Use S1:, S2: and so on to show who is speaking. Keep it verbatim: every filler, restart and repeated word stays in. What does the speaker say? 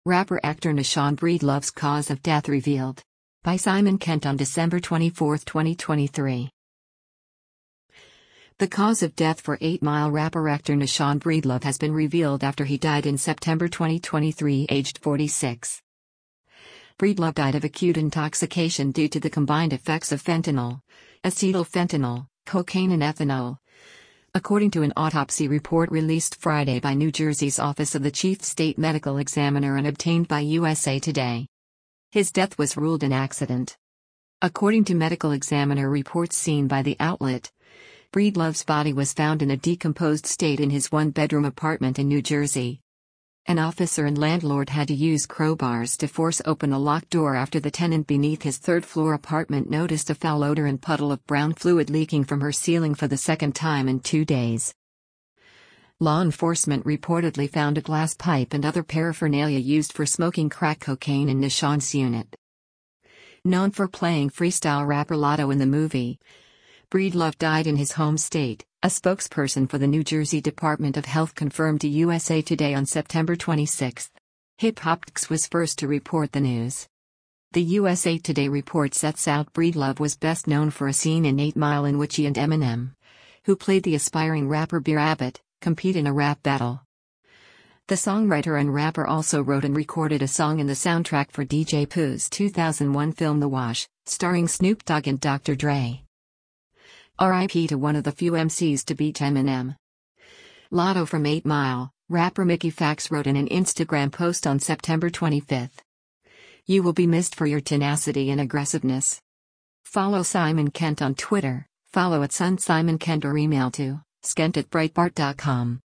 S1: Rapper-actor Gnashawn Breedlove's cause of death revealed. By Simon Kent on December twenty-fourth, twenty twenty-three. The cause of death for eight mile rapper-actor Gnashawn Breedlove has been revealed after he died in September twenty twenty-three, aged forty-six. Breedlove died of acute intoxication due to the combined effects of fentanyl, acetylfentanyl, cocaine and ethanol, according to an autopsy report released Friday by New Jersey's Office of the Chief State Medical Examiner and obtained by U S A Today. His death was ruled an accident. According to medical examiner reports seen by the outlet, Breedlove's body was found in a decomposed state in his one-bedroom apartment in New Jersey. An officer and landlord had to use crowbars to force open a locked door after the tenant beneath his third-floor apartment noticed a foul odor and puddle of brown fluid leaking from her ceiling for the second time in two days. Law enforcement reportedly found a glass pipe and other paraphernalia used for smoking crack cocaine in Gnashawn's unit. Known for playing freestyle rapper Latto in the movie, Breedlove died in his home state, a spokesperson for the New Jersey Department of Health confirmed to U S A Today on September twenty-sixth. Hip Hopx was first to report the news. The U S A Today report sets out Breedlove was best known for a scene in eight mile in which he and Eminem, who played the aspiring rapper Beer Abbott, compete in a rap battle. The songwriter and rapper also wrote and recorded a song in the soundtrack for D J Pooh's two thousand one film The Wash, starring Snoop Dogg and Doctor Dre. R I P to one of the few M Cs to beat Eminem. Latto from eight mile, rapper Mickey Fax wrote in an Instagram post on September twenty-fifth. "You will be missed for your tenacity and aggressiveness." Follow Simon Kent on Twitter, follow at Sun Simon Kent or email to skent at breitbart dot com.